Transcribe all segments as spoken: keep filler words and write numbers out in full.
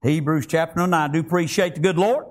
Hebrews chapter number nine. I do appreciate the good Lord.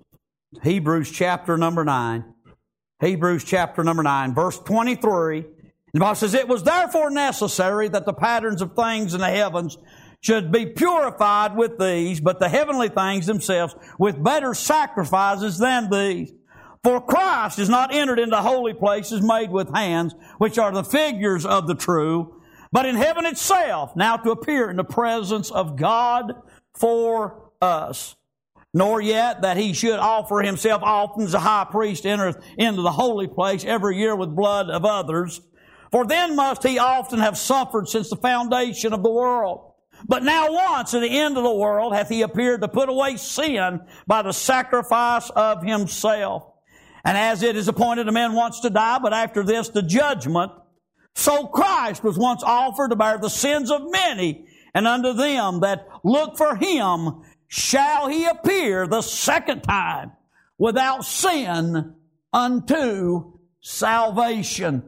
Hebrews chapter number nine. Hebrews chapter number nine, verse twenty-three. The Bible says, "It was therefore necessary that the patterns of things in the heavens should be purified with these, but the heavenly things themselves with better sacrifices than these. For Christ is not entered into holy places made with hands, which are the figures of the true, but in heaven itself, now to appear in the presence of God for us. Nor yet that he should offer himself often as a high priest entereth into the holy place every year with blood of others. For then must he often have suffered since the foundation of the world. But now once at the end of the world hath he appeared to put away sin by the sacrifice of himself. And as it is appointed a man once to die, but after this the judgment, so Christ was once offered to bear the sins of many, and unto them that look for him shall he appear the second time without sin unto salvation."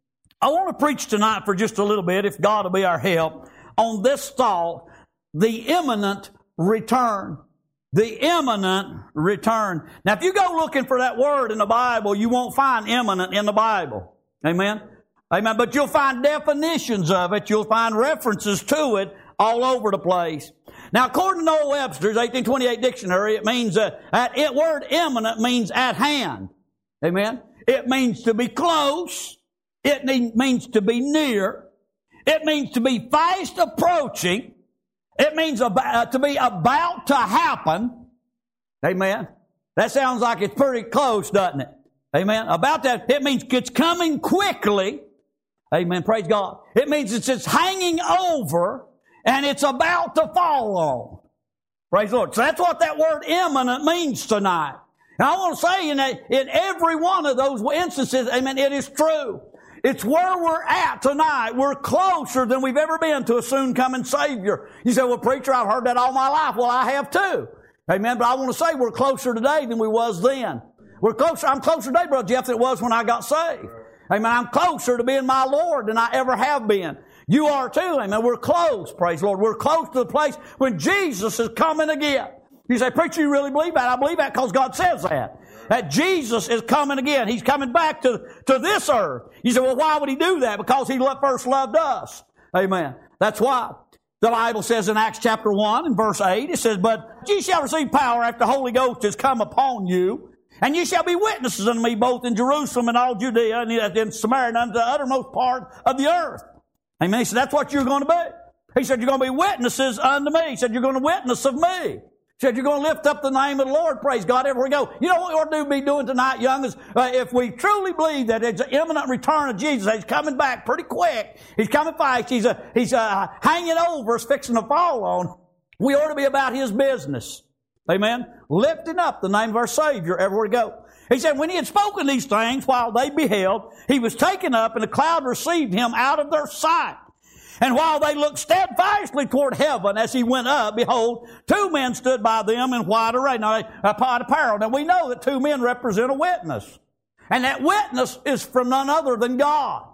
I want to preach tonight for just a little bit, if God will be our help, on this thought, the imminent return. The imminent return. Now, if you go looking for that word in the Bible, you won't find imminent in the Bible. Amen? Amen. But you'll find definitions of it. You'll find references to it all over the place. Now, according to Noah Webster's eighteen twenty-eight dictionary, it means, uh, that it word imminent means at hand. Amen? It means to be close. It means to be near. It means to be fast approaching. It means about, uh, to be about to happen. Amen? That sounds like it's pretty close, doesn't it? Amen? About that, it means it's coming quickly. Amen. Praise God. It means it's just hanging over and it's about to fall on. Praise the Lord. So that's what that word imminent means tonight. And I want to say in, a, in every one of those instances, amen, it is true. It's where we're at tonight. We're closer than we've ever been to a soon-coming Savior. You say, "Well, preacher, I've heard that all my life." Well, I have too. Amen. But I want to say we're closer today than we was then. We're closer. I'm closer today, Brother Jeff, than it was when I got saved. Amen. I'm closer to being my Lord than I ever have been. You are too. Amen. We're close. Praise the Lord. We're close to the place when Jesus is coming again. You say, "Preacher, you really believe that?" I believe that because God says that. That Jesus is coming again. He's coming back to, to this earth. You say, "Well, why would he do that?" Because he first loved us. Amen. That's why. The Bible says in Acts chapter one and verse eight, it says, "But ye shall receive power after the Holy Ghost is come upon you, and ye shall be witnesses unto me both in Jerusalem and all Judea and in Samaria and unto the uttermost part of the earth." Amen. He said, that's what you're going to be. He said, you're going to be witnesses unto me. He said, you're going to witness of me. He said, you're going to lift up the name of the Lord. Praise God everywhere we go. You know what we ought to be doing tonight, young, is uh, if we truly believe that it's an imminent return of Jesus, he's coming back pretty quick. He's coming fast. He's, uh, he's uh, hanging over us, fixing to fall on. We ought to be about his business. Amen. Lifting up the name of our Savior everywhere we go. He said, when he had spoken these things while they beheld, he was taken up and a cloud received him out of their sight. And while they looked steadfastly toward heaven as he went up, behold, two men stood by them in white array. Now, white apparel. Now, we know that two men represent a witness. And that witness is from none other than God.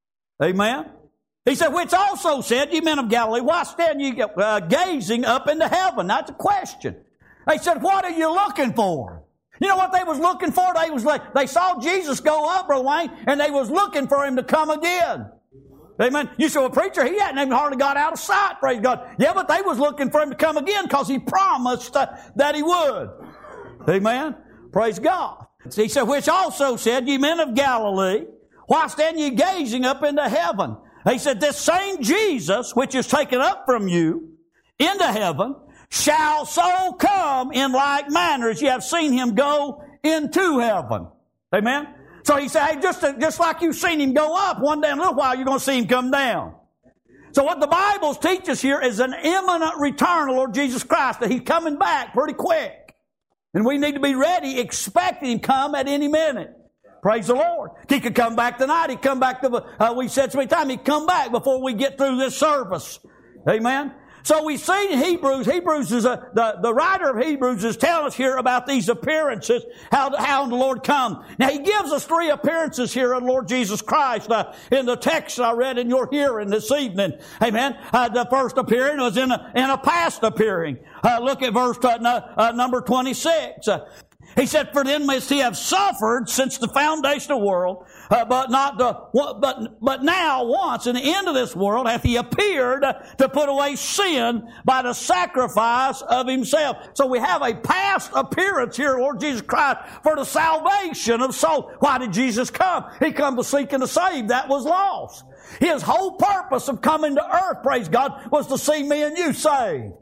Amen? He said, which also said, ye men of Galilee, why stand ye uh, gazing up into heaven? That's a question. They said, what are you looking for? You know what they was looking for? They was like, they saw Jesus go up, Brother Wayne, and they was looking for him to come again. Amen. You say, well, preacher, he hadn't even hardly got out of sight, praise God. Yeah, but they was looking for him to come again because he promised uh, that he would. Amen. Praise God. He said, which also said, ye men of Galilee, why stand ye gazing up into heaven? He said, this same Jesus, which is taken up from you into heaven, shall so come in like manner as ye have seen him go into heaven. Amen. So he said, hey, just, just like you've seen him go up, one day in a little while you're going to see him come down. So what the Bible teaches here is an imminent return of Lord Jesus Christ, that he's coming back pretty quick. And we need to be ready, expecting him to come at any minute. Praise the Lord. He could come back tonight. He could come back, to, uh, we said so many times, he could come back before we get through this service. Amen. So we see in Hebrews, Hebrews is a, the, the writer of Hebrews is telling us here about these appearances, how, how the Lord come. Now He gives us three appearances here of the Lord Jesus Christ uh, in the text I read in your hearing this evening. Amen. Uh, the first appearing was in a, in a past appearing. Uh, look at verse uh, no, uh, number twenty-six. Uh, He said, for then must he have suffered since the foundation of the world, uh, but not the, but, but now once in the end of this world hath he appeared to put away sin by the sacrifice of himself. So we have a past appearance here, Lord Jesus Christ, for the salvation of souls. Why did Jesus come? He come to seek and to save that was lost. His whole purpose of coming to earth, praise God, was to see me and you saved.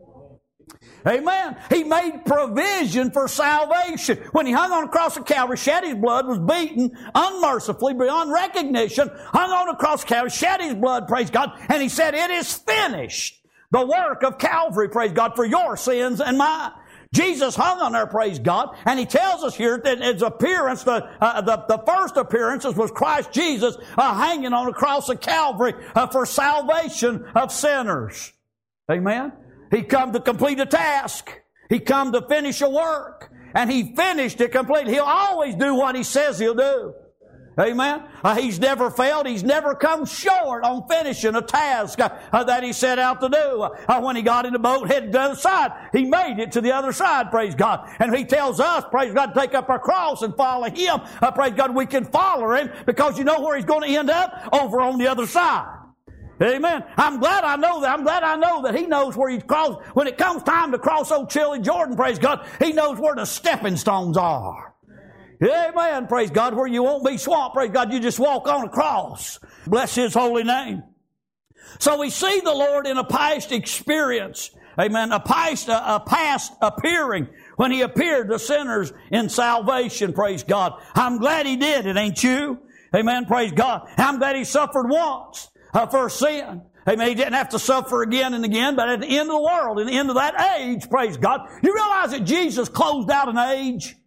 Amen. He made provision for salvation. When He hung on the cross of Calvary, shed His blood, was beaten unmercifully beyond recognition, hung on the cross of Calvary, shed His blood, praise God, and He said, it is finished. The work of Calvary, praise God, for your sins and mine. Jesus hung on there, praise God, and He tells us here that His appearance, the, uh, the, the first appearances was Christ Jesus uh, hanging on the cross of Calvary uh, for salvation of sinners. Amen. He come to complete a task. He come to finish a work. And He finished it completely. He'll always do what He says He'll do. Amen. Uh, he's never failed. He's never come short on finishing a task uh, that He set out to do. Uh, when He got in the boat, headed to the other side, He made it to the other side, praise God. And He tells us, praise God, to take up our cross and follow Him. Uh, praise God, we can follow Him because you know where He's going to end up? Over on the other side. Amen. I'm glad I know that. I'm glad I know that He knows where He's crossed. When it comes time to cross old chilly Jordan, praise God, He knows where the stepping stones are. Amen. Praise God. Where you won't be swamped, praise God, you just walk on across. Bless His holy name. So we see the Lord in a past experience. Amen. A past, a, a past appearing when He appeared to sinners in salvation, praise God. I'm glad He did it, ain't you? Amen. Praise God. I'm glad He suffered once. Uh, for sin. Amen. He didn't have to suffer again and again, but at the end of the world, at the end of that age, praise God, you realize that Jesus closed out an age?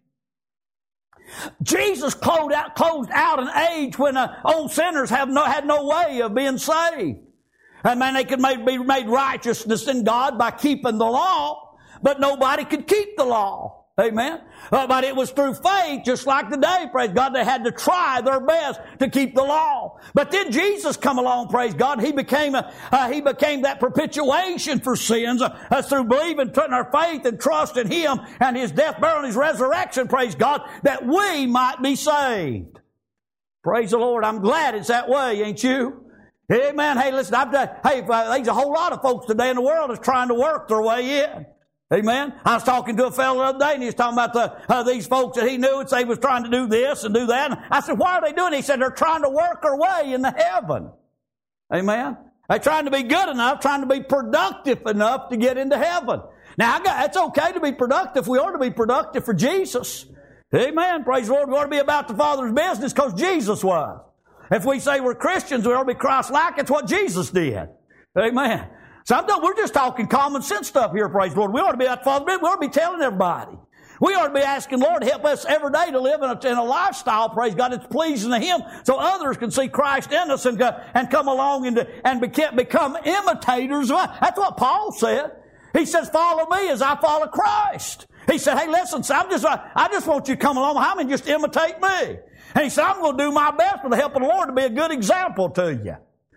Jesus closed out, closed out an age when uh, old sinners have no, had no way of being saved. And man, they could make, be made righteousness in God by keeping the law, but nobody could keep the law. Amen. Uh, but it was through faith, just like today, praise God, they had to try their best to keep the law. But then Jesus come along, praise God. He became a, uh, He became that propitiation for sins uh, uh, through believing, putting our faith and trust in Him and His death, burial, and His resurrection, praise God, that we might be saved. Praise the Lord. I'm glad it's that way, ain't you? Amen. Hey, listen, I've done, hey, uh, there's a whole lot of folks today in the world that's trying to work their way in. Amen. I was talking to a fellow the other day, and he was talking about the, uh, these folks that he knew and say was trying to do this and do that. And I said, why are they doing it? He said, they're trying to work their way into heaven. Amen. They're trying to be good enough, trying to be productive enough to get into heaven. Now, I got, it's okay to be productive. We ought to be productive for Jesus. Amen. Praise the Lord. We ought to be about the Father's business because Jesus was. If we say we're Christians, we ought to be Christ-like. It's what Jesus did. Amen. Sometimes we're just talking common sense stuff here, praise the Lord. We ought to be out Father, we ought to be telling everybody. We ought to be asking Lord to help us every day to live in a, in a lifestyle, praise God, that's pleasing to Him, so others can see Christ in us and, uh, and come along and, and become, become imitators of us. That's what Paul said. He says, follow me as I follow Christ. He said, hey, listen, so I'm just, uh, I just want you to come along behind me and just imitate me. And he said, I'm going to do my best with the help of the Lord to be a good example to you.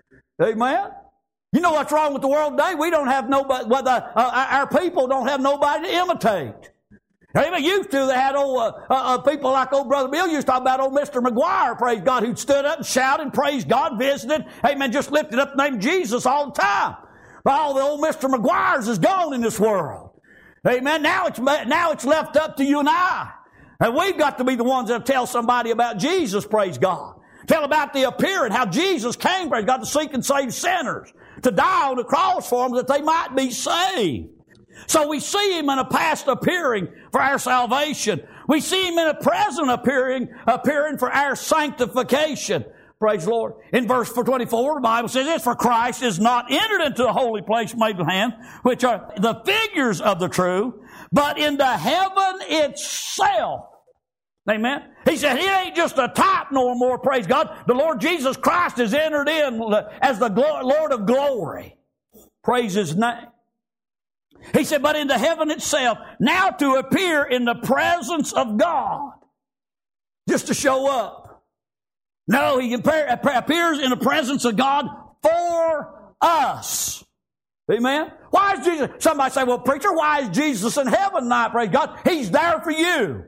Amen. You know what's wrong with the world today? We don't have nobody, well, the, uh, our people don't have nobody to imitate. Amen. Used to, they had old, uh, uh, people like old Brother Bill used to talk about old Mister McGuire, praise God, who'd stood up and shouted and praised God, visited, amen, just lifted up the name of Jesus all the time. But all the old Mister McGuires is gone in this world. Amen. Now it's, now it's left up to you and I. And we've got to be the ones that tell somebody about Jesus, praise God. Tell about the appearing, how Jesus came, praise God, to seek and save sinners, to die on the cross for them that they might be saved. So we see Him in a past appearing for our salvation. We see Him in a present appearing, appearing for our sanctification. Praise the Lord. In verse twenty-four, the Bible says this, for Christ is not entered into the holy place made with hands, which are the figures of the true, but into heaven itself. Amen. He said, He ain't just a type no more, praise God. The Lord Jesus Christ is entered in as the Lord of glory. Praise His name. He said, but into heaven itself, now to appear in the presence of God. Just to show up. No, he appears in the presence of God for us. Amen? Why is Jesus? Somebody say, well, preacher, why is Jesus in heaven tonight? Praise God. He's there for you.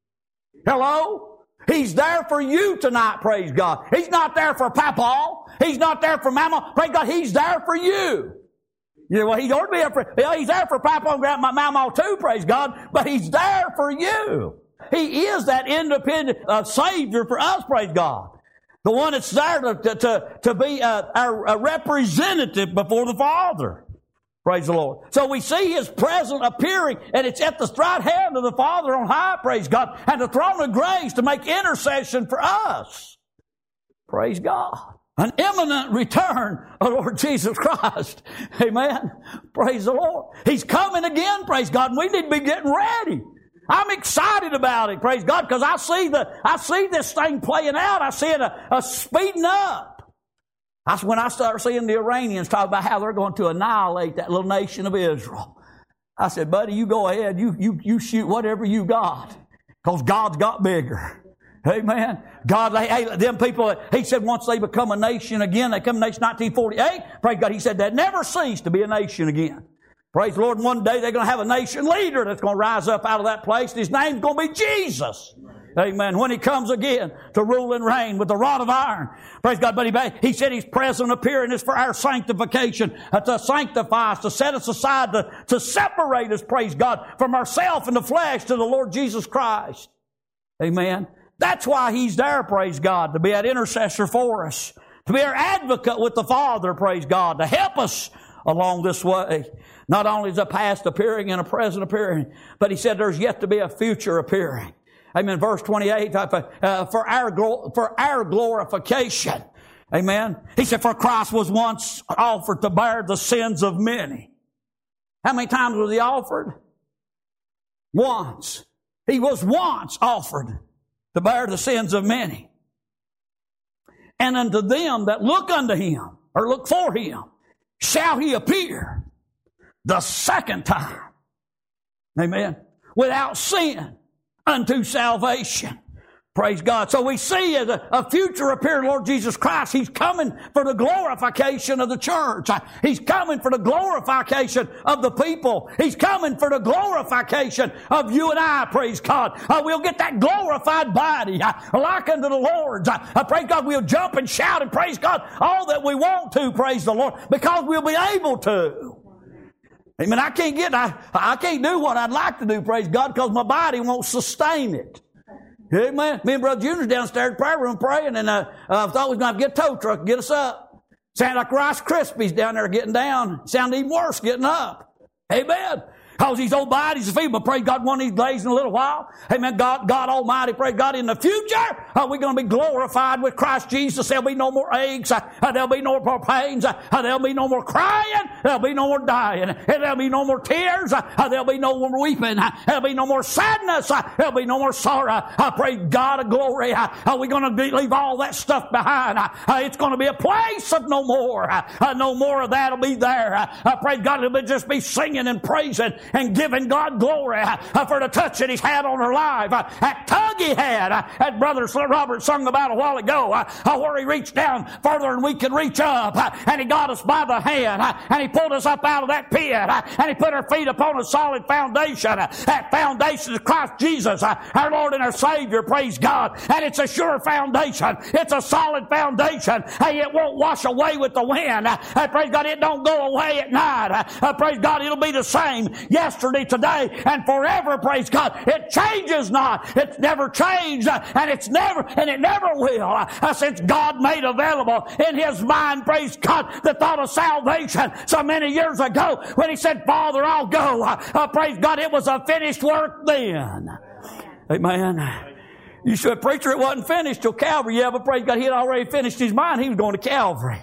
Hello? He's there for you tonight, praise God. He's not there for Papa. He's not there for Mama. Praise God, He's there for you. You know, well, He ought to be there for, well, He's there for Papa and Grandma, Mama too, praise God, but He's there for you. He is that independent uh, Savior for us, praise God. The one that's there to, to, to, to be a, a representative before the Father. Praise the Lord. So we see His presence appearing, and it's at the right hand of the Father on high, praise God, and the throne of grace to make intercession for us. Praise God. An imminent return of Lord Jesus Christ. Amen. Praise the Lord. He's coming again, praise God, and we need to be getting ready. I'm excited about it, praise God, because I see the I see this thing playing out. I see it a, a speeding up. That's when I start seeing the Iranians talk about how they're going to annihilate that little nation of Israel. I said, buddy, you go ahead. You you you shoot whatever you got, because God's got bigger. Amen. God, hey, them people, He said once they become a nation again, they come a nation nineteen forty-eight, praise God, He said that never cease to be a nation again. Praise the Lord, one day they're going to have a nation leader that's going to rise up out of that place, and His name's going to be Jesus. Amen. When He comes again to rule and reign with the rod of iron. Praise God. But He, he said His present appearing is for our sanctification, uh, to sanctify us, to set us aside, to, to separate us, praise God, from ourselves and the flesh to the Lord Jesus Christ. Amen. That's why He's there, praise God, to be that intercessor for us, to be our advocate with the Father, praise God, to help us along this way. Not only is a past appearing and a present appearing, but He said there's yet to be a future appearing. Amen. Verse twenty-eight, uh, for our for our glorification. Amen. He said, for Christ was once offered to bear the sins of many. How many times was He offered? Once. He was once offered to bear the sins of many. And unto them that look unto Him, or look for Him, shall He appear the second time. Amen. Without sin unto salvation. Praise God. So we see as a, a future appearing Lord Jesus Christ, He's coming for the glorification of the church. He's coming for the glorification of the people. He's coming for the glorification of you and I, praise God. Uh, we'll get that glorified body uh, like unto the Lord's. Uh, uh, praise God, we'll jump and shout and praise God all that we want to, praise the Lord, because we'll be able to. Amen. I can't get, I, I can't do what I'd like to do, praise God, because my body won't sustain it. Amen. Me and Brother Junior's downstairs in the prayer room praying, and uh, uh, thought we was going to get a tow truck to get us up. Sounded like Rice Krispies down there getting down. Sounded even worse getting up. Amen. Because these old bodies are feeble. Praise God, one of these days in a little while. Amen. God, God Almighty, praise God, in the future, uh, we're going to be glorified with Christ Jesus. There'll be no more aches. Uh, there'll be no more pains. Uh, there'll be no more crying. There'll be no more dying. And there'll be no more tears. Uh, there'll be no more weeping. Uh, there'll be no more sadness. Uh, there'll be no more sorrow. Uh, praise God of glory. Uh, uh, we're going to leave all that stuff behind. Uh, uh, it's going to be a place of no more. Uh, uh, no more of that will be there. Uh, uh, praise God, it'll just be singing and praising and giving God glory uh, for the touch that He's had on her life. Uh, that tug He had, uh, that Brother Robert sung about a while ago, uh, uh, where He reached down further than we could reach up, uh, and He got us by the hand, uh, and He pulled us up out of that pit, uh, and He put our feet upon a solid foundation. Uh, that foundation is Christ Jesus, uh, our Lord and our Savior, praise God. And it's a sure foundation. It's a solid foundation. Hey, it won't wash away with the wind. Uh, uh, praise God, it don't go away at night. Uh, uh, praise God, it'll be the same yesterday, today, and forever, praise God. It changes not. It's never changed, uh, and it's never, and it never will, uh, since God made available in His mind, praise God, the thought of salvation so many years ago when He said, Father, I'll go. Uh, uh, praise God, it was a finished work then. Amen. You said, preacher, it wasn't finished till Calvary. Yeah, but praise God, He had already finished His mind. He was going to Calvary.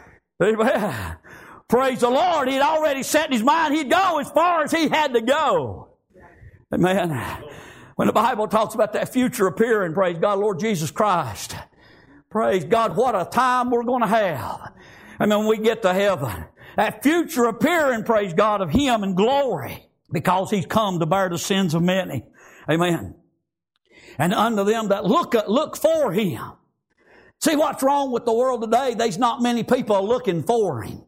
Amen. Praise the Lord. He'd already set in His mind He'd go as far as He had to go. Amen. When the Bible talks about that future appearing, praise God, Lord Jesus Christ. Praise God, what a time we're going to have. I mean, when we get to heaven. that future appearing, praise God, of Him in glory, because He's come to bear the sins of many. Amen. And unto them that look, look for Him. See what's wrong with the world today? There's not many people looking for Him.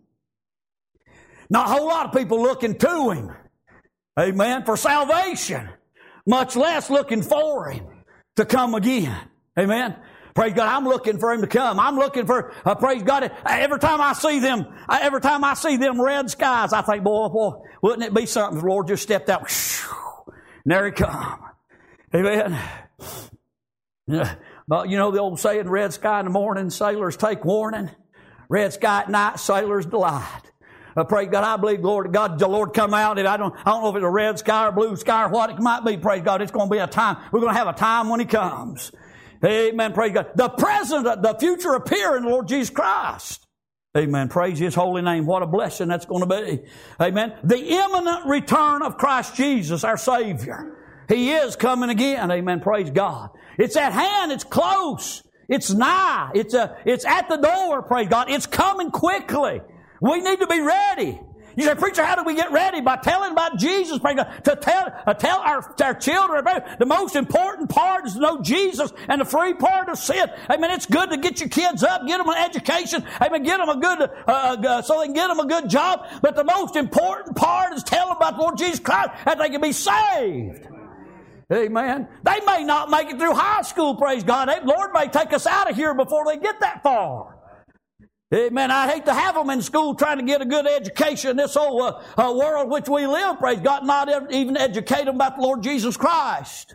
Not a whole lot of people looking to Him. Amen. For salvation. Much less looking for Him to come again. Amen. Praise God. I'm looking for Him to come. I'm looking for, uh, praise God. Every time I see them, every time I see them red skies, I think, boy, boy, wouldn't it be something if the Lord just stepped out, and there He come. Amen. Yeah. But you know the old saying, red sky in the morning, sailors take warning. Red sky at night, sailors delight. Uh, praise God, I believe, glory to God, the Lord come out, and I don't, I don't know if it's a red sky or blue sky or what it might be, praise God. It's going to be a time, we're going to have a time when He comes. Amen, praise God. The present, the future appearing, Lord Jesus Christ. Amen, praise His holy name. What a blessing that's going to be. Amen. The imminent return of Christ Jesus, our Savior. He is coming again. Amen, praise God. It's at hand, it's close, it's nigh, it's, a, it's at the door, praise God. It's coming quickly. We need to be ready. You say, preacher, how do we get ready? By telling about Jesus. To tell, uh, tell our, our children about the most important part is to know Jesus and the free part of sin. Amen. It's good to get your kids up, get them an education. Amen. Get them a good, uh, uh, so they can get them a good job. But the most important part is tell them about the Lord Jesus Christ that they can be saved. Amen. They may not make it through high school, praise God. The Lord may take us out of here before they get that far. Amen. I hate to have them in school trying to get a good education in this old uh, uh, world which we live, praise God, not even educate them about the Lord Jesus Christ.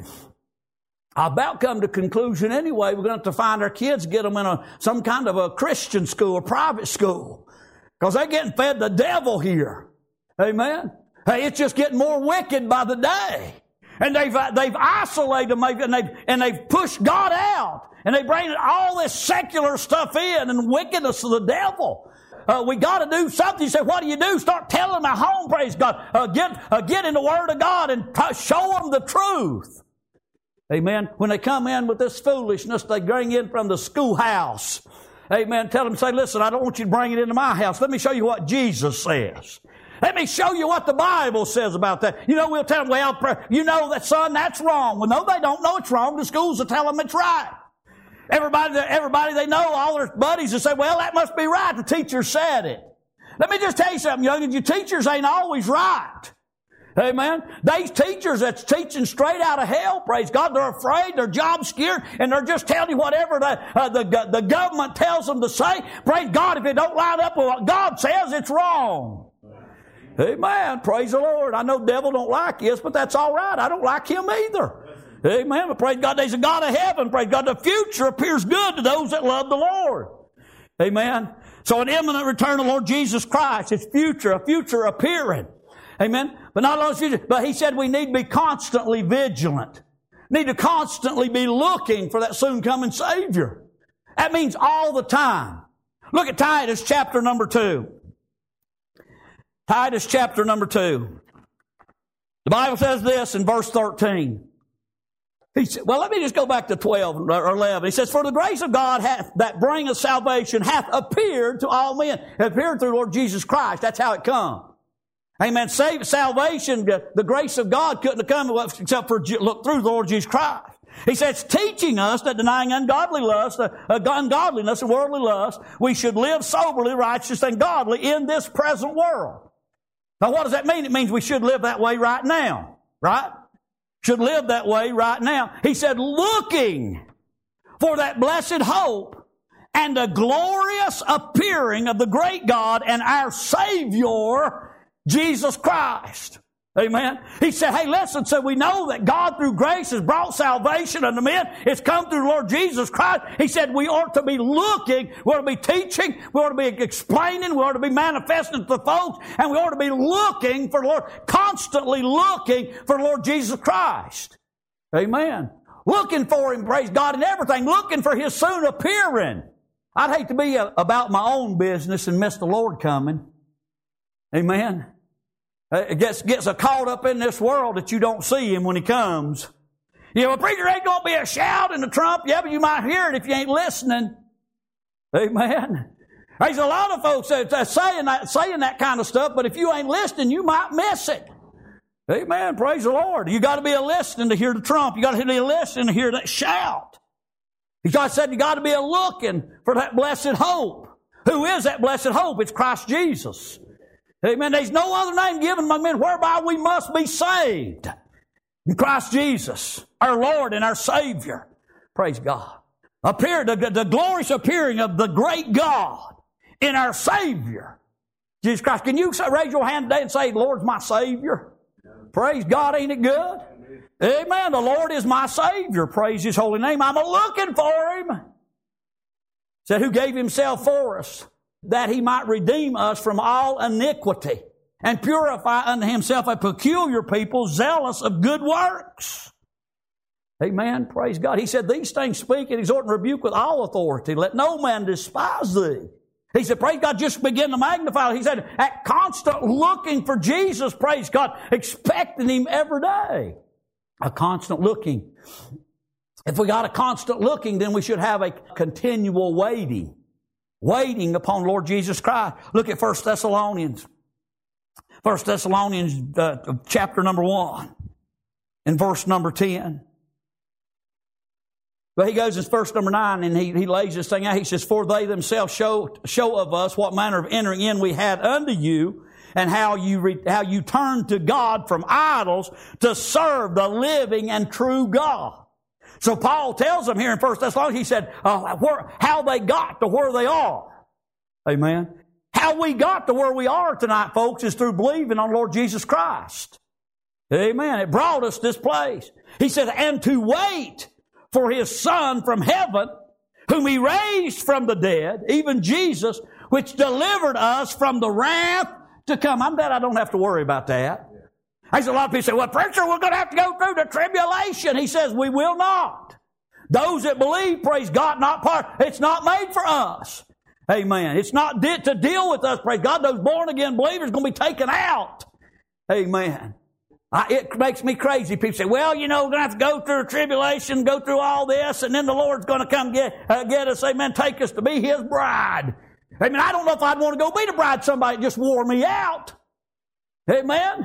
I about come to conclusion anyway, we're going to have to find our kids, get them in a some kind of a Christian school, a private school, because they're getting fed the devil here. Amen. Hey, it's just getting more wicked by the day. And they've, they've isolated them, and they've, and they've pushed God out. And they bring all this secular stuff in and wickedness of the devil. Uh, we got to do something. You say, what do you do? Start telling them at home, praise God. Uh, get, uh, get in the Word of God and t- show them the truth. Amen. When they come in with this foolishness, they bring in from the schoolhouse. Amen. Tell them, say, listen, I don't want you to bring it into my house. Let me show you what Jesus says. Let me show you what the Bible says about that. You know, we'll tell them, well, you know that, son, that's wrong. Well, no, they don't know it's wrong. The schools will tell them it's right. Everybody, everybody they know, all their buddies will say, well, that must be right. The teacher said it. Let me just tell you something, young. Your teachers ain't always right. Amen. These teachers that's teaching straight out of hell, praise God, they're afraid, they're job scared, and they're just telling you whatever the, uh, the, the government tells them to say. Praise God, if it don't line up with what God says, it's wrong. Amen. Praise the Lord. I know the devil don't like this, but that's all right. I don't like him either. Amen. But praise God, there's a God of heaven. Praise God, the future appears good to those that love the Lord. Amen. So an imminent return of the Lord Jesus Christ, His future, a future appearing. Amen. But not only future, but He said we need to be constantly vigilant. Need to constantly be looking for that soon coming Savior. That means all the time. Look at Titus chapter number two. Titus chapter number two. The Bible says this in verse thirteen. He said, well, let me just go back to twelve or eleven. He says, for the grace of God hath, that bringeth salvation hath appeared to all men. It appeared through Lord Jesus Christ. That's how it come. Amen. Save, salvation, the grace of God couldn't have come except for look through the Lord Jesus Christ. He says, teaching us that denying ungodly lust, uh, ungodliness and worldly lust, we should live soberly, righteous, and godly in this present world. Now, what does that mean? It means we should live that way right now, right? Should live that way right now. He said, looking for that blessed hope and the glorious appearing of the great God and our Savior, Jesus Christ. Amen. He said, hey, listen, so we know that God through grace has brought salvation unto men. It's come through the Lord Jesus Christ. He said we ought to be looking, we ought to be teaching, we ought to be explaining, we ought to be manifesting to the folks, and we ought to be looking for the Lord, constantly looking for the Lord Jesus Christ. Amen. Looking for Him, praise God, in everything, looking for His soon appearing. I'd hate to be a, about my own business and miss the Lord coming. Amen. It gets, gets caught up in this world that you don't see Him when He comes. You know, well, preacher, ain't going to be a shout and a trump. Yeah, but you might hear it if you ain't listening. Amen. There's a lot of folks that are saying that, saying that kind of stuff, but if you ain't listening, you might miss it. Amen. Praise the Lord. You got to be a listening to hear the trump. You got to be a listening to hear that shout. God said you got to be a looking for that blessed hope. Who is that blessed hope? It's Christ Jesus. Amen. There's no other name given among men whereby we must be saved. In Christ Jesus, our Lord and our Savior. Praise God. Appear, the, the glorious appearing of the great God in our Savior, Jesus Christ. Can you raise your hand today and say, Lord's my Savior? Praise God, ain't it good? Amen. The Lord is my Savior. Praise His holy name. I'm a-looking for Him. Said, who gave Himself for us, that He might redeem us from all iniquity and purify unto Himself a peculiar people, zealous of good works. Amen. Praise God. He said, these things speak and exhort and rebuke with all authority. Let no man despise thee. He said, praise God, just begin to magnify. He said, at constant looking for Jesus, praise God, expecting Him every day. A constant looking. If we got a constant looking, then we should have a continual waiting. Waiting upon Lord Jesus Christ. Look at First Thessalonians. First Thessalonians uh, chapter number one and verse number ten. But he goes in verse number nine and he, he lays this thing out. He says, for they themselves show, show of us what manner of entering in we had unto you, and how you re, how you turned to God from idols to serve the living and true God. So Paul tells them here in First Thessalonians, he said, uh, where, how they got to where they are. Amen. How we got to where we are tonight, folks, is through believing on Lord Jesus Christ. Amen. It brought us this place. He said, and to wait for His Son from heaven, whom He raised from the dead, even Jesus, which delivered us from the wrath to come. I'm glad I don't have to worry about that. There's a lot of people say, well, preacher, we're going to have to go through the tribulation. He says, we will not. Those that believe, praise God, not part. It's not made for us. Amen. It's not de- to deal with us, praise God. Those born-again believers are going to be taken out. Amen. I, it makes me crazy. People say, well, you know, we're going to have to go through a tribulation, go through all this, and then the Lord's going to come get, uh, get us, amen, take us to be His bride. Amen. I don't know if I'd want to go be the bride of somebody that just wore me out. Amen.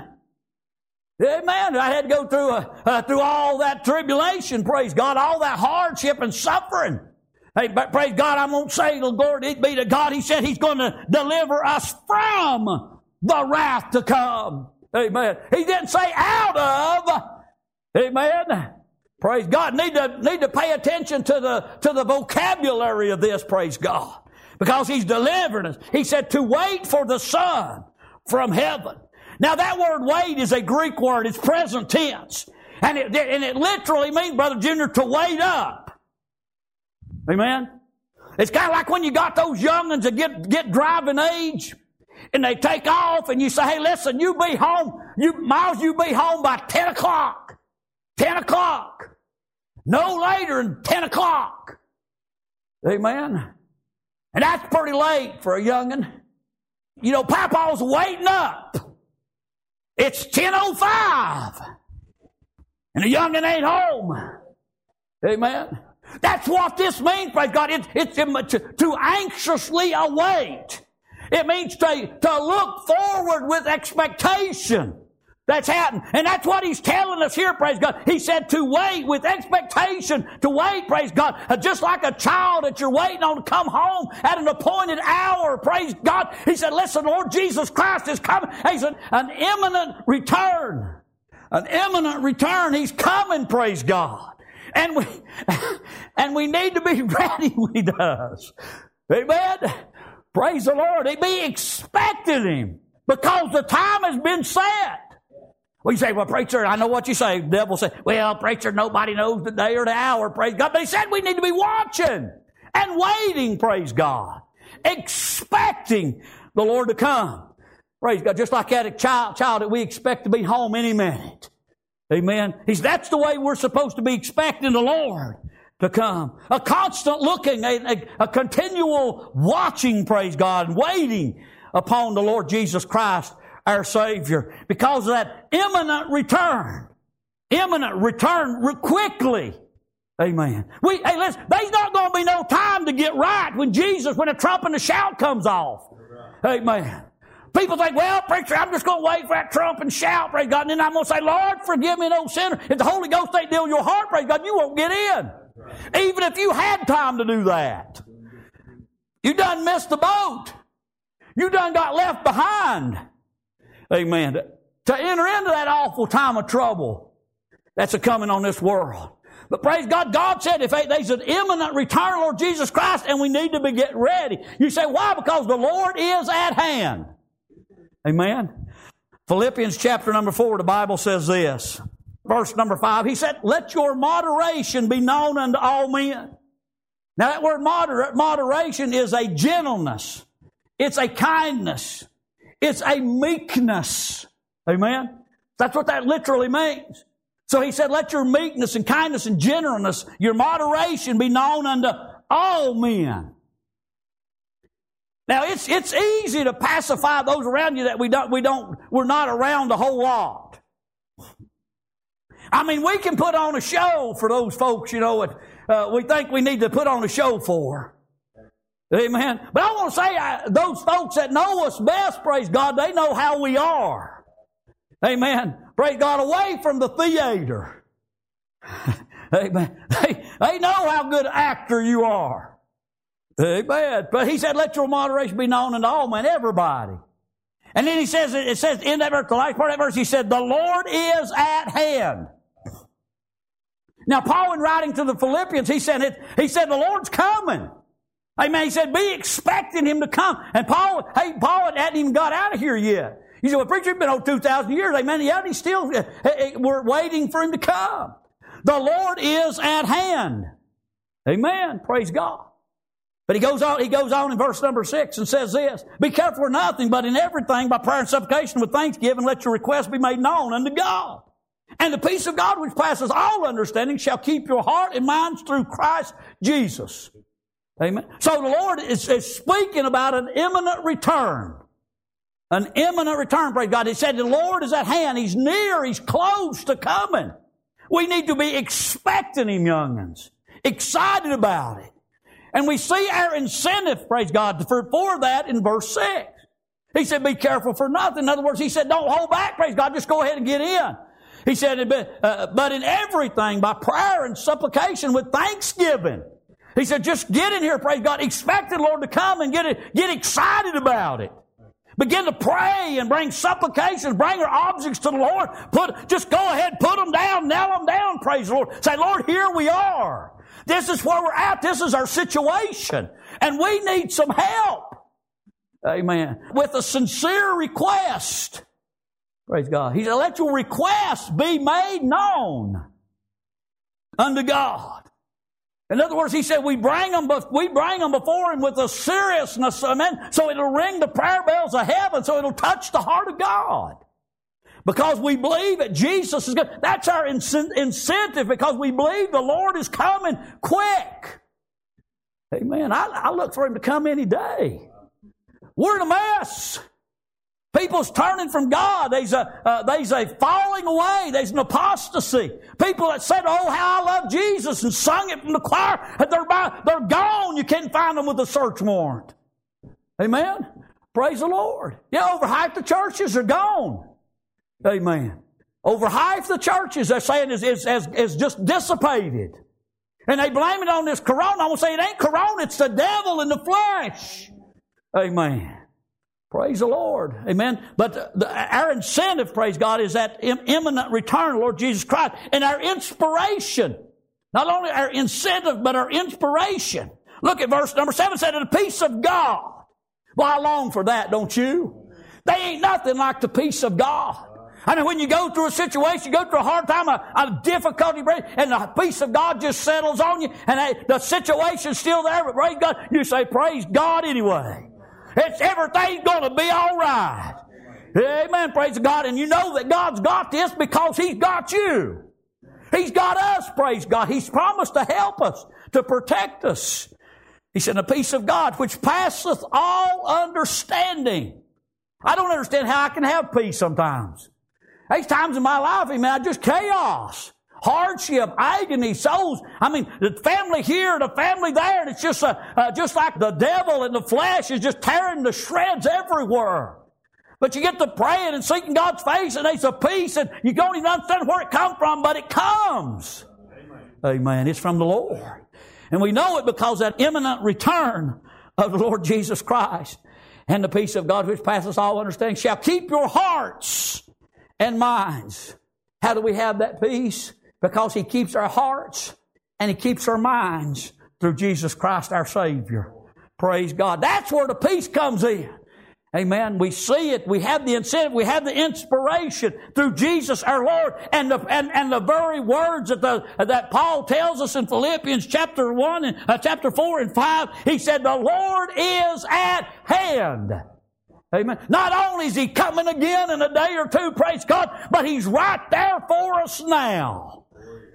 Amen. I had to go through a, uh, through all that tribulation, praise God, all that hardship and suffering. Hey, but praise God, I won't say the Lord be to God. He said He's going to deliver us from the wrath to come. Amen. He didn't say out of. Amen. Praise God. Need to, need to pay attention to the, to the vocabulary of this, praise God. Because He's delivered us. He said to wait for the Son from heaven. Now that word wait is a Greek word. It's present tense. And it, and it literally means, Brother Junior, to wait up. Amen. It's kind of like when you got those young'uns that get, get driving age. And they take off and you say, hey, listen, you be home. You, Miles, you be home by ten o'clock. ten o'clock. No later than ten o'clock. Amen. And that's pretty late for a young'un. You know, Papa's waiting up. It's ten oh five. And the young'un ain't home. Amen. That's what this means, praise God. It, it's to, to anxiously await. It means to, to look forward with expectation. That's happened. And that's what He's telling us here, praise God. He said to wait with expectation, to wait, praise God. Uh, just like a child that you're waiting on to come home at an appointed hour, praise God. He said, listen, Lord Jesus Christ is coming. He said, an imminent return. An imminent return. He's coming, praise God. And we, and we need to be ready when He does. Amen. Praise the Lord. They be expecting Him because the time has been set. Well, you say, well, preacher, I know what you say. The devil say, well, preacher, nobody knows the day or the hour, praise God. But He said we need to be watching and waiting, praise God. Expecting the Lord to come. Praise God. Just like that child, child that we expect to be home any minute. Amen. He's, that's the way we're supposed to be expecting the Lord to come. A constant looking, a, a, a continual watching, praise God, and waiting upon the Lord Jesus Christ, our Savior. Because of that imminent return. Imminent return quickly. Amen. We, hey, listen, there's not going to be no time to get right when Jesus, when the trump and the shout comes off. Amen. People think, well, preacher, I'm just going to wait for that trump and shout, praise God, and then I'm going to say, Lord, forgive me, no sinner. If the Holy Ghost ain't deal in your heart, praise God, you won't get in. Even if you had time to do that. You done missed the boat. You done got left behind. Amen. To enter into that awful time of trouble that's a coming on this world. But praise God, God said if there's an imminent return, Lord Jesus Christ, and we need to be getting ready. You say, why? Because the Lord is at hand. Amen. Philippians chapter number four, the Bible says this. Verse number five, he said, let your moderation be known unto all men. Now that word moder- moderation is a gentleness. It's a kindness. It's a meekness. Amen. That's what that literally means. So he said, let your meekness and kindness and gentleness, your moderation be known unto all men. Now it's it's easy to pacify those around you that we don't we don't we're not around a whole lot. I mean, we can put on a show for those folks, you know, that uh, we think we need to put on a show for. Amen. But I want to say, I, those folks that know us best, praise God, they know how we are. Amen. Praise God, away from the theater. Amen. They, they know how good an actor you are. Amen. But he said, let your moderation be known unto all men, everybody. And then he says, it says in that verse, the last part of that verse, he said, the Lord is at hand. Now, Paul, in writing to the Philippians, he said, it, he said, the Lord's coming. Amen. He said, be expecting Him to come. And Paul, hey, Paul hadn't even got out of here yet. You say, well, preacher, it's been over two thousand years. Amen. Yeah, he's still, uh, we're waiting for Him to come. The Lord is at hand. Amen. Praise God. But he goes on, he goes on in verse number six and says this, be careful for nothing, but in everything by prayer and supplication with thanksgiving, let your requests be made known unto God. And the peace of God which passes all understanding shall keep your heart and minds through Christ Jesus. Amen. So the Lord is, is speaking about an imminent return. An imminent return, praise God. He said the Lord is at hand. He's near. He's close to coming. We need to be expecting Him, young'uns. Excited about it. And we see our incentive, praise God, for, for that in verse six. He said, be careful for nothing. In other words, he said, don't hold back, praise God. Just go ahead and get in. He said, uh, but in everything, by prayer and supplication with thanksgiving. He said, just get in here, praise God. Expect the Lord to come and get it, get excited about it. Begin to pray and bring supplications, bring your objects to the Lord. Put, just go ahead, put them down, nail them down, praise the Lord. Say, Lord, here we are. This is where we're at. This is our situation. And we need some help. Amen. With a sincere request. Praise God. He said, let your requests be made known unto God. In other words, he said, we bring them, we bring them before Him with a seriousness, amen, so it'll ring the prayer bells of heaven, so it'll touch the heart of God. Because we believe that Jesus is good. That's our incentive, because we believe the Lord is coming quick. Amen. I, I look for Him to come any day. We're in a mess. People's turning from God. There's a, uh, there's a falling away. There's an apostasy. People that said, oh, how I love Jesus, and sung it from the choir, and they're, by, they're gone. You can't find them with a search warrant. Amen. Praise the Lord. Yeah, over half the churches are gone. Amen. Over half the churches, they're saying, is, is, is, is just dissipated. And they blame it on this corona. I'm going to say it ain't corona, it's the devil in the flesh. Amen. Praise the Lord. Amen. But the, the, our incentive, praise God, is that im- imminent return, Lord Jesus Christ. And our inspiration. Not only our incentive, but our inspiration. Look at verse number seven. It said, the peace of God. Well, I long for that, don't you? They ain't nothing like the peace of God. I mean, when you go through a situation, you go through a hard time, a, a difficulty, and the peace of God just settles on you, and they, the situation's still there, but praise God, you say, praise God anyway. It's everything's going to be all right. Amen. Praise God. And you know that God's got this because He's got you. He's got us, praise God. He's promised to help us, to protect us. He said, the peace of God, which passeth all understanding. I don't understand how I can have peace sometimes. There's times in my life, amen, just chaos. hardship, agony, souls. I mean, the family here, the family there, and it's just a, uh, just like the devil in the flesh is just tearing the shreds everywhere. But you get to praying and seeking God's face, and there's a peace, and you don't even understand where it comes from, but it comes. Amen. Amen. It's from the Lord. And we know it because that imminent return of the Lord Jesus Christ and the peace of God which passeth all understanding shall keep your hearts and minds. How do we have that peace? Because He keeps our hearts and He keeps our minds through Jesus Christ our Savior. Praise God. That's where the peace comes in. Amen. We see it. We have the incentive. We have the inspiration through Jesus our Lord. And the, and, and the very words that, the, that Paul tells us in Philippians chapter one and uh, chapter four and five. He said, the Lord is at hand. Amen. Not only is He coming again in a day or two, praise God, but He's right there for us now.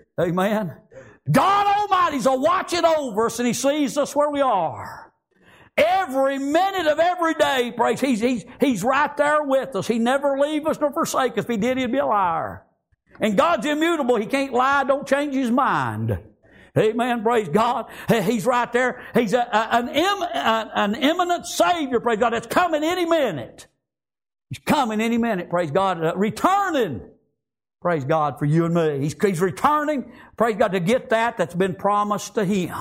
Amen. God Almighty's a watching over us, and He sees us where we are. Every minute of every day, praise, he's, he's, he's right there with us. He never leave us nor forsake us. If He did, He'd be a liar. And God's immutable. He can't lie, don't change His mind. Amen, praise God. He's right there. He's a, a, an, im, a, an imminent Savior, praise God, that's coming any minute. He's coming any minute, praise God, uh, returning, praise God, for you and me. He's, he's returning, praise God, to get that that's been promised to Him.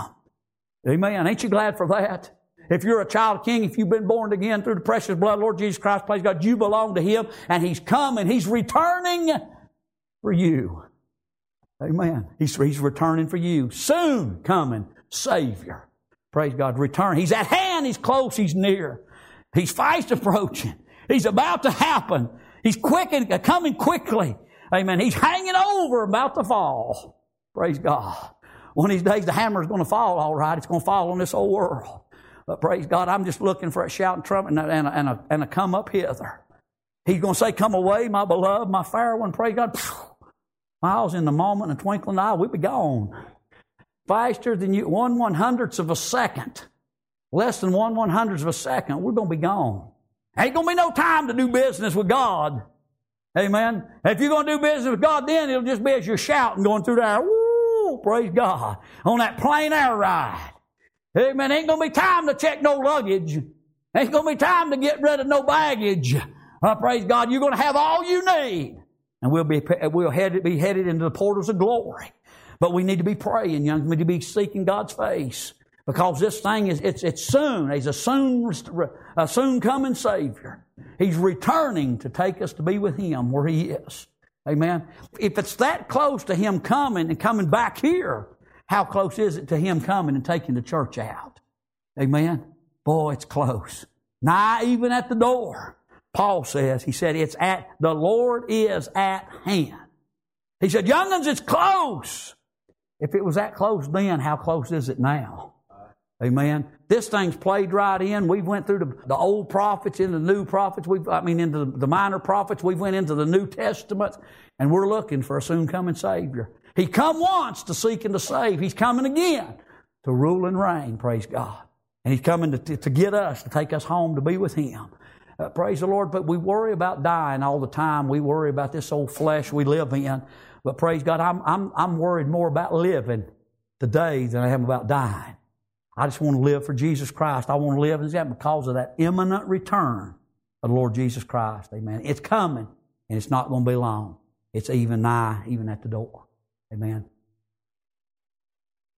Amen. Ain't you glad for that? If you're a child of King, if you've been born again through the precious blood of Lord Jesus Christ, praise God, you belong to Him, and He's coming. He's returning for you. Amen. He's, he's returning for you. Soon coming Savior. Praise God. Return. He's at hand. He's close. He's near. He's fast approaching. He's about to happen. He's quick and coming quickly. Amen. He's hanging over, about to fall. Praise God. One of these days the hammer's going to fall, all right. It's going to fall on this whole world. But praise God, I'm just looking for a shouting trumpet and a, and a, and a, and a come up hither. He's going to say, come away, my beloved, my fair one. Praise God. Miles in the moment, and twinkling eye, we'll be gone. Faster than you, one one hundredths of a second. Less than one one hundredths of a second, we're going to be gone. Ain't going to be no time to do business with God. Amen. If you're going to do business with God, then it'll just be as you're shouting going through there. Woo, praise God. On that plain air ride. Amen. Ain't going to be time to check no luggage. Ain't going to be time to get rid of no baggage. Uh, praise God. You're going to have all you need. And we'll be, we'll head, be headed into the portals of glory. But we need to be praying, young. We need to be seeking God's face. Because this thing is, it's, it's soon. He's a soon, a soon coming Savior. He's returning to take us to be with Him where He is. Amen. If it's that close to Him coming and coming back here, how close is it to Him coming and taking the church out? Amen. Boy, it's close. Nigh even at the door. Paul says, he said, it's at, the Lord is at hand. He said, young'uns, it's close. If it was that close then, how close is it now? Amen. This thing's played right in. We went through the, the old prophets into the new prophets. We've, I mean, into the, the minor prophets. We went into the New Testament, and we're looking for a soon coming Savior. He come once to seek and to save. He's coming again to rule and reign, praise God. And He's coming to, to get us, to take us home to be with Him. Uh, praise the Lord. But we worry about dying all the time. We worry about this old flesh we live in. But praise God, I'm, I'm, I'm worried more about living today than I am about dying. I just want to live for Jesus Christ. I want to live because of that imminent return of the Lord Jesus Christ. Amen. It's coming, and it's not going to be long. It's even nigh, even at the door. Amen.